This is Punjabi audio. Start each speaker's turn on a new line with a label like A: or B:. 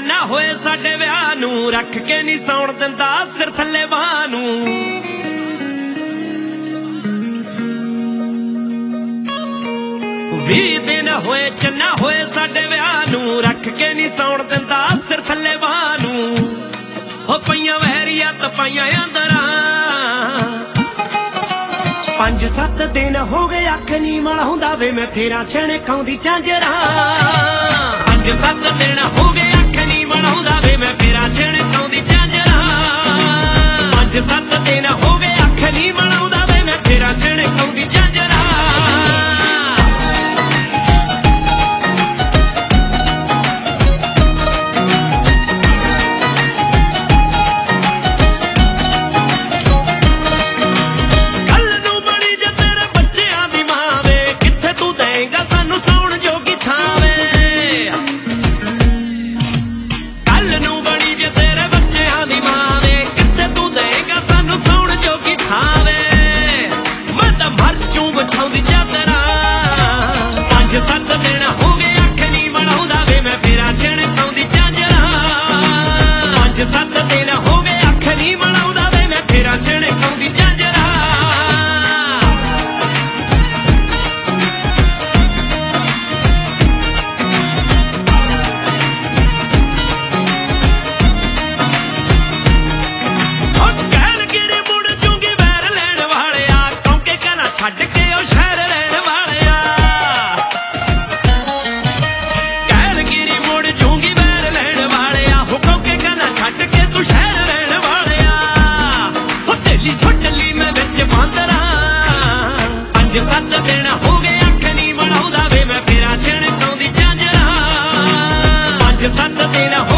A: ਚੰਨਾ ਹੋਏ ਸਾਡੇ ਵਿਆਹ ਨੂੰ, ਰੱਖ ਕੇ ਨਹੀਂ ਸੌਣ ਦਿੰਦਾ ਸਿਰ ਥੱਲੇ ਬਾਹ ਨੂੰ। 20 ਦਿਨ ਹੋਏ ਚੰਨਾ ਹੋਏ ਸਾਡੇ ਵਿਆਹ ਨੂੰ, ਰੱਖ ਕੇ ਨਹੀਂ ਸੌਣ ਦਿੰਦਾ ਸਿਰ ਥੱਲੇ ਬਾਹ ਨੂੰ। ਹੋ ਪਈਆਂ ਵਹਿਰੀਆਂ ਤਪਾਈਆਂ ਅੰਦਰਾਂ, 5-7 ਦਿਨ ਹੋ ਗਏ ਅੱਖ ਨਹੀਂ ਮਲਾਉਂਦਾ ਵੇ ਮੈਂ ਫੇਰਾਂ ਛਣਕਾਉਂਦੀ ਝਾਂਜਰਾਂ। 5-7 ਦਿਨ ਹੋ ਗਏ ਅੱਖ ਨਹੀਂ ਮਲਾਉਂਦਾ ਵੇ ਮੈਂ ਫੇਰਾਂ ਛਣਕਾਉਂਦੀ ਝਾਂਜਰਾਂ। 5-7 ਦਿਨ ਹੋ ਗਏ ਅੱਖ ਨਹੀਂ ਮਲਾਉਂਦਾ ਵੇ ਮੈਂ ਫੇਰਾਂ ਛਣਕਾਉਂਦੀ ਝਾਂਜਰਾਂ। ਵਿਛਾਉਂਦੀ ਚਾਦਰਾਂ 5-7 ਦਿਨ ਹੋ ਗਏ ਅੱਖ ਨਹੀਂ ਮਲਾਉਂਦਾ ਵੇ ਮੈਂ ਫੇਰਾਂ ਛਣਕਾਉਂਦੀ ਝਾਂਜਰਾਂ। 5-7 ਦਿਨ ਹੋ ਗਏ ਅੱਖ ਨਹੀਂ ਮਲਾਉਂਦਾ ਵੇ ਮੈਂ ਫੇਰਾਂ ਛਣਕਾਉਂਦੀ ਝਾਂਜਰਾਂ। ਕਹਿਲਗਿਰੀ ਮੁੜ ਜੂਗੀ ਵੈਰ ਲੈਣ ਵਾਲਿਆ, ਕੌਂਕੇ ਕਲਾਂ ਛੱਡ ਕੇ ਸ਼ਹਿਰ ਰਹਿਣ ਵਾਲਿਆ। ਕਹਿਲਗਿਰੀ ਮੁੜ ਜੂਗੀ ਵੈਰ ਲੈਣ ਵਾਲਿਆ, ਹੁਕਮ ਕੇ ਕਲਾਂ ਛੱਡ ਕੇ ਤੂੰ ਸ਼ਹਿਰ ਰਹਿਣ ਵਾਲਿਆ। ਹੋ ਤੇਲੀ ਸੁੱਟ ਲਈ ਮੈਂ ਵਿੱਚ ਬਾਂਦਰਾਂ। 5-7 ਦਿਨ ਹੋ ਗਏ ਅੱਖ ਨਹੀਂ ਮਲਾਉਂਦਾ ਵੇ ਮੈਂ ਫੇਰਾਂ ਛਣਕਾਉਂਦੀ ਝਾਂਜਰਾਂ। 5-7 ਦਿਨ